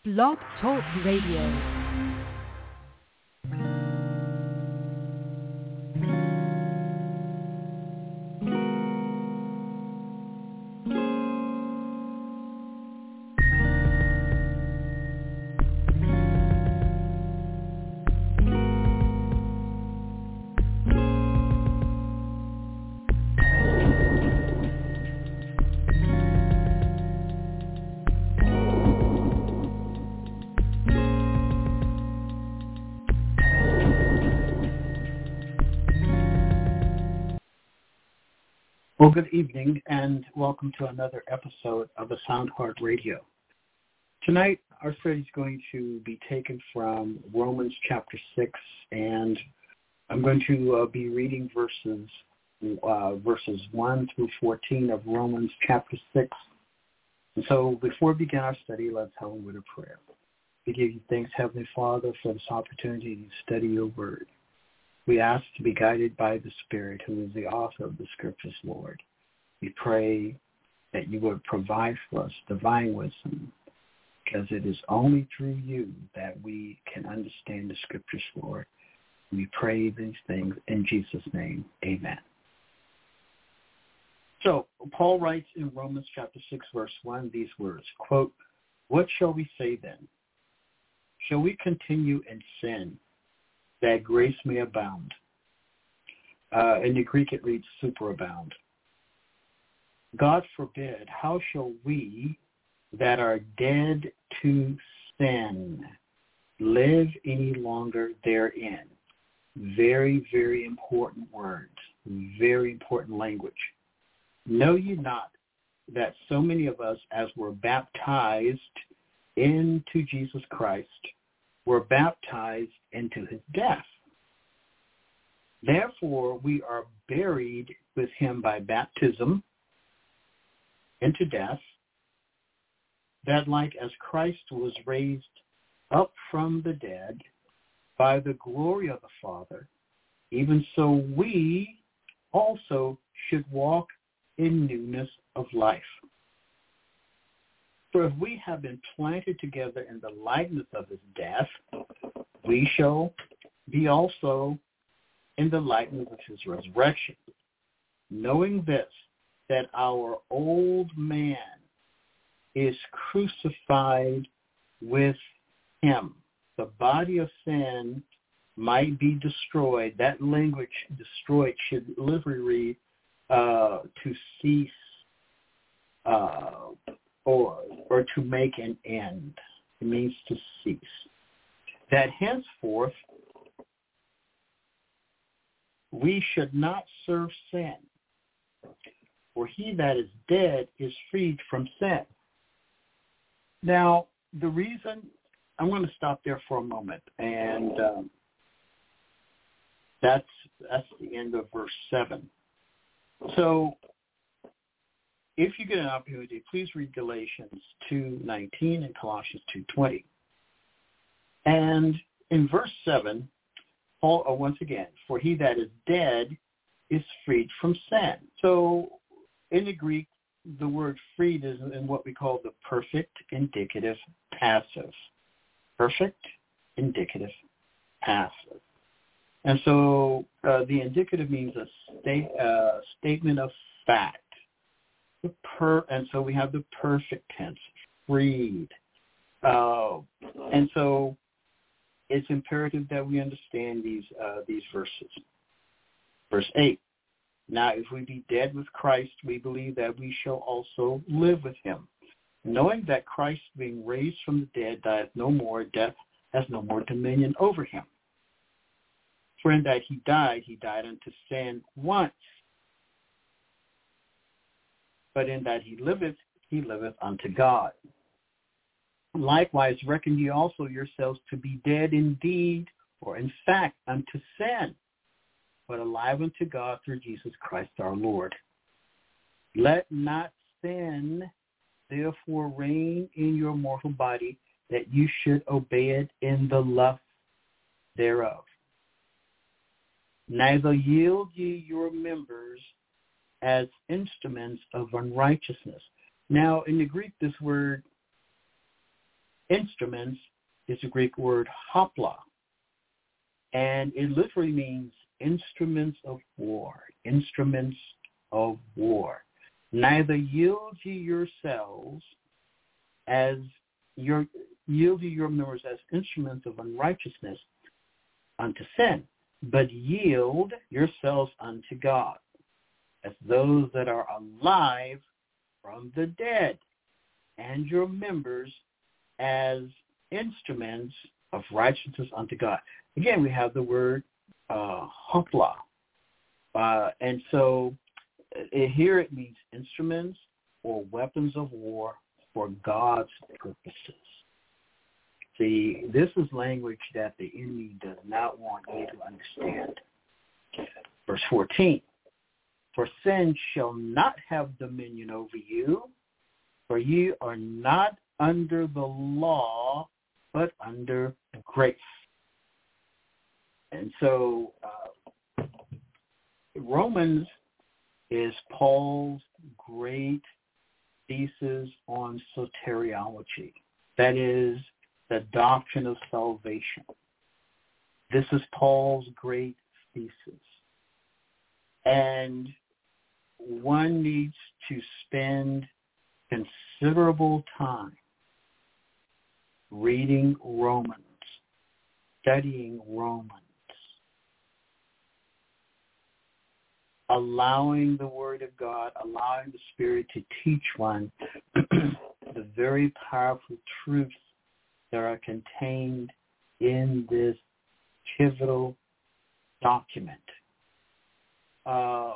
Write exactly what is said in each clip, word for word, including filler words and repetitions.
Blog Talk Radio. Well, good evening, and welcome to another episode of the Sound Heart Radio. Tonight, our study is going to be taken from Romans chapter six, and I'm going to uh, be reading verses uh, verses one through fourteen of Romans chapter six. And so before we begin our study, let's have a word of prayer. We give you thanks, Heavenly Father, for this opportunity to study your word. We ask to be guided by the Spirit, who is the author of the Scriptures, Lord. We pray that you would provide for us divine wisdom, because it is only through you that we can understand the Scriptures, Lord. We pray these things in Jesus' name. Amen. So Paul writes in Romans chapter six, verse one, these words, quote, "What shall we say then? Shall we continue in sin, that grace may abound?" Uh, in the Greek, it reads superabound. God forbid, how shall we that are dead to sin live any longer therein? Very, very important words, very important language. Know ye not that so many of us, as were baptized into Jesus Christ, were baptized into his death? Therefore, we are buried with him by baptism into death, that like as Christ was raised up from the dead by the glory of the Father, even so we also should walk in newness of life. For if we have been planted together in the likeness of his death, we shall be also in the likeness of his resurrection, knowing this, that our old man is crucified with him. The body of sin might be destroyed. That language, destroyed, should literally read uh, to cease uh, or or to make an end. It means to cease. That henceforth we should not serve sin, for he that is dead is freed from sin. Now, the reason, I'm going to stop there for a moment, and um, that's that's the end of verse seven. So, if you get an opportunity, please read Galatians two nineteen and Colossians two twenty. And in verse seven, Paul, oh, once again, for he that is dead is freed from sin. So in the Greek, the word freed is in what we call the perfect indicative passive. Perfect indicative passive. And so uh, the indicative means a state, uh, statement of fact. The per, and so we have the perfect tense, freed. Uh, and so it's imperative that we understand these uh, these verses. Verse eight, now if we be dead with Christ, we believe that we shall also live with him, knowing that Christ, being raised from the dead, dieth no more, death has no more dominion over him. For in that he died, he died unto sin once, but in that he liveth, he liveth unto God. Likewise, reckon ye also yourselves to be dead indeed, or in fact, unto sin, but alive unto God through Jesus Christ our Lord. Let not sin therefore reign in your mortal body, that you should obey it in the lust thereof. Neither yield ye your members as instruments of unrighteousness. Now, in the Greek, this word instruments is the Greek word hopla, and it literally means instruments of war, instruments of war. Neither yield ye yourselves as your yield ye your members as instruments of unrighteousness unto sin, but yield yourselves unto God as those that are alive from the dead, and your members as instruments of righteousness unto God. Again, we have the word uh, hopla. Uh, and so uh, here it means instruments or weapons of war for God's purposes. See, this is language that the enemy does not want you to understand. Verse fourteen, for sin shall not have dominion over you, for ye are not under the law, but under grace. And so uh, Romans is Paul's great thesis on soteriology. That is the doctrine of salvation. This is Paul's great thesis. And one needs to spend considerable time reading Romans, studying Romans, allowing the Word of God, allowing the Spirit to teach one the very powerful truths that are contained in this pivotal document. Uh,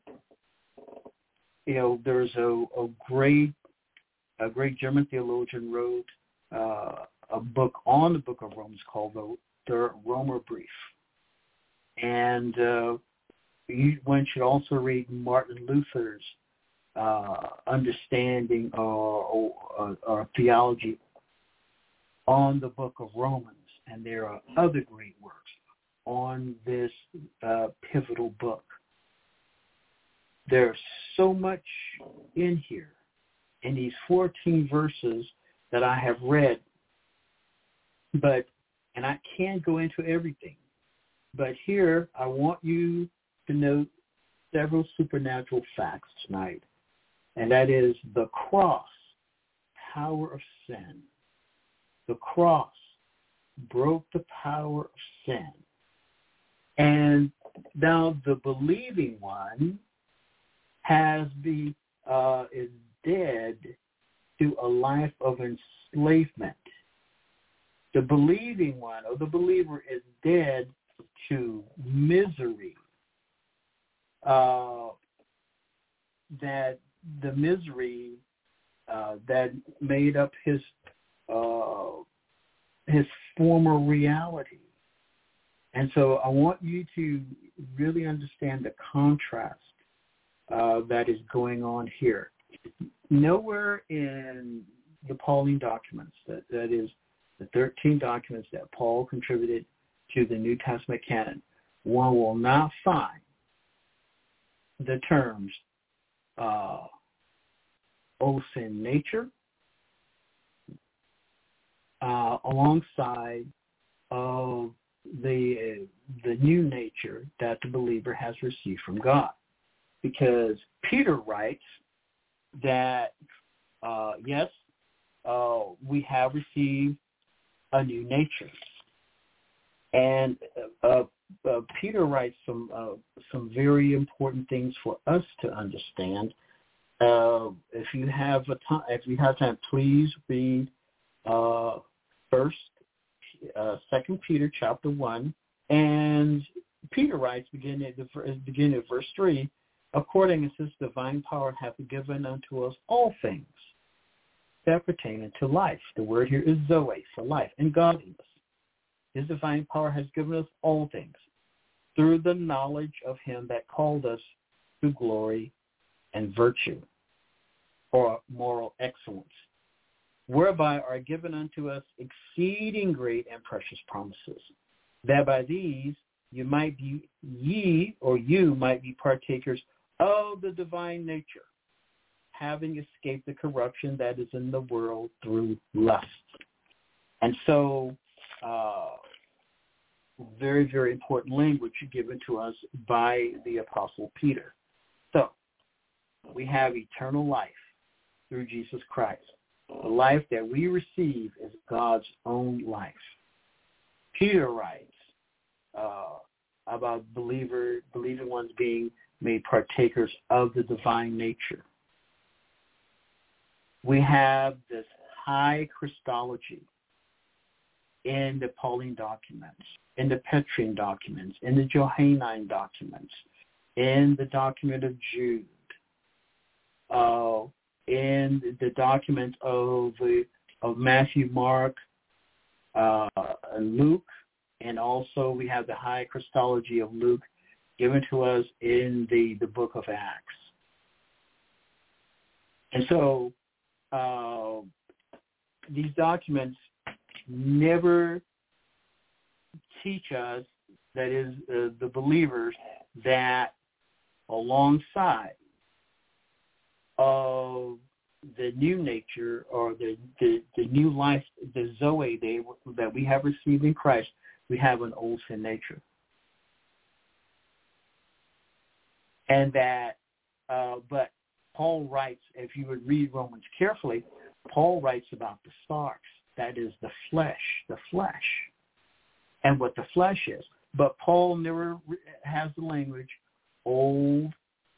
you know, there's a, a great, a great German theologian wrote uh, a book on the Book of Romans called the, the Römer Brief, and uh, you, one should also read Martin Luther's uh, understanding or, or, or theology on the Book of Romans, and there are other great works on this uh, pivotal book. There's so much in here, in these fourteen verses that I have read, but, and I can't go into everything, but here I want you to note several supernatural facts tonight, and that is the cross, power of sin. The cross broke the power of sin. And now the believing one has been, uh, is dead to a life of enslavement. The believing one, or the believer, is dead to misery. Uh, that the misery uh, that made up his uh, his former reality. And so I want you to really understand the contrast uh, that is going on here. Nowhere in the Pauline documents, that, that is the thirteen documents that Paul contributed to the New Testament canon, one will not find the terms uh, O sin nature uh, alongside of the the new nature that the believer has received from God. Because Peter writes that, uh, yes, uh, we have received a new nature. And uh, uh, Peter writes some uh, some very important things for us to understand. Uh, if you have a time, if you have time, please read uh, first, uh, Second Peter chapter one, and Peter writes, beginning at the beginning of verse three, according as His divine power hath given unto us all things that pertain unto life. The word here is Zoe, for life and godliness. His divine power has given us all things through the knowledge of Him that called us to glory and virtue, or moral excellence, whereby are given unto us exceeding great and precious promises, that by these you might be ye or you might be partakers of the divine nature, having escaped the corruption that is in the world through lust. And so uh, very, very important language given to us by the Apostle Peter. So we have eternal life through Jesus Christ. The life that we receive is God's own life. Peter writes uh, about believer, believing ones being made partakers of the divine nature. We have this high Christology in the Pauline documents, in the Petrine documents, in the Johannine documents, in the document of Jude, uh, in the documents of, of Matthew, Mark, uh, and Luke, and also we have the high Christology of Luke given to us in the, the book of Acts. And so uh, these documents never teach us, that is, uh, the believers, that alongside of the new nature or the, the, the new life, the Zoe they, that we have received in Christ, we have an old sin nature. And that, uh, but Paul writes, if you would read Romans carefully, Paul writes about the sarx, that is the flesh, the flesh, and what the flesh is. But Paul never has the language old,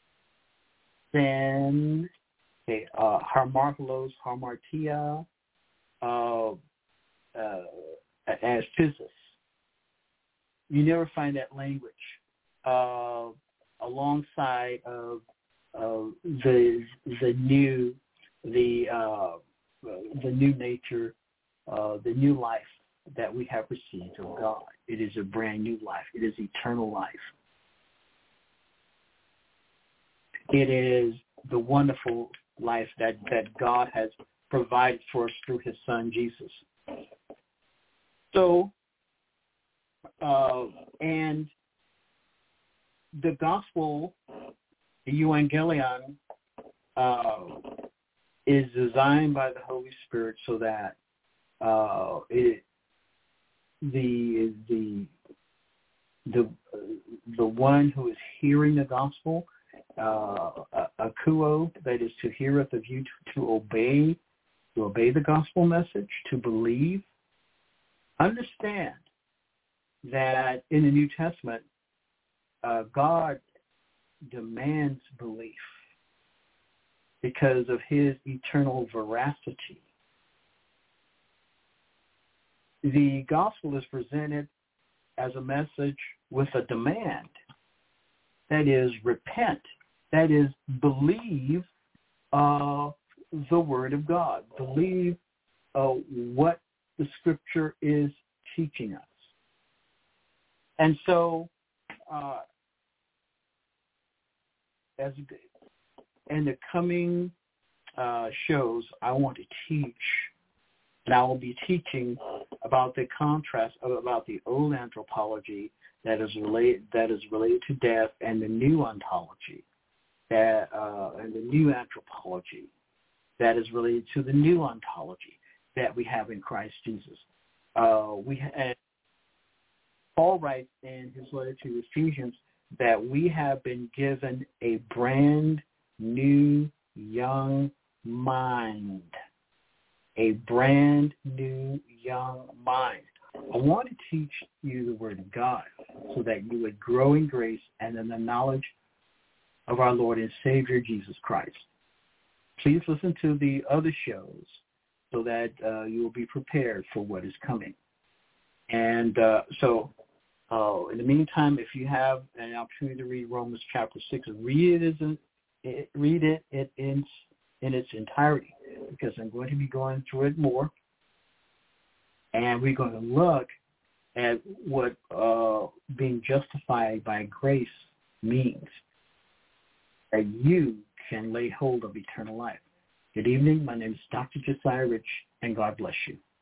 sin, okay, uh, harmarchalos, harmartia, uh, uh, as physis. You never find that language uh, alongside of uh, the the new the uh, the new nature, uh, the new life that we have received of God. It is a brand new life. It is eternal life. It is the wonderful life that, that God has provided for us through his son, Jesus. So, uh, and the gospel, the evangelion, uh, is designed by the Holy Spirit so that uh, it, the the the the one who is hearing the gospel, uh, akuo, that is to heareth of you, to, to obey, to obey the gospel message, to believe. Understand that in the New Testament, uh, God demands belief because of his eternal veracity. The gospel is presented as a message with a demand. That is, repent. That is, believe uh, the word of God. Believe uh, what the scripture is teaching us. And so, uh, as in the coming uh, shows, I want to teach, and I will be teaching about the contrast of, about the old anthropology that is related that is related to death, and the new ontology that uh, and the new anthropology that is related to the new ontology that we have in Christ Jesus. Uh, we and Paul writes in his letter to Ephesians that we have been given a brand new young mind. A brand new young mind. I want to teach you the word of God so that you would grow in grace and in the knowledge of our Lord and Savior Jesus Christ. Please listen to the other shows so that uh, you will be prepared for what is coming. And uh, so uh, in the meantime, if you have an opportunity to read Romans chapter six, read it, as a, read it, it in, in its entirety, because I'm going to be going through it more. And we're going to look at what uh, being justified by grace means, that you can lay hold of eternal life. Good evening. My name is Doctor Josiah Rich, and God bless you.